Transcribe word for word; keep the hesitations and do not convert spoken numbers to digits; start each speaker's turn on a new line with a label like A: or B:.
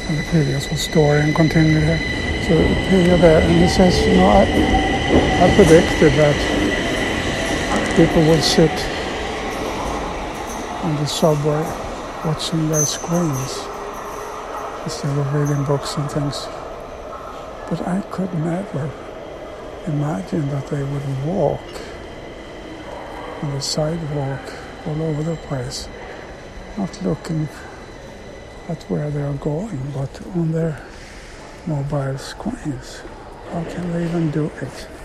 A: And the previous was story and continued here. So here there, and he says, you know, I, I predicted that people would sit on the subway watching their screens instead of reading books and things. But I could never imagine that they would walk on the sidewalk all over the place, not looking at where they are going, but on their mobile screens. How can they even do it?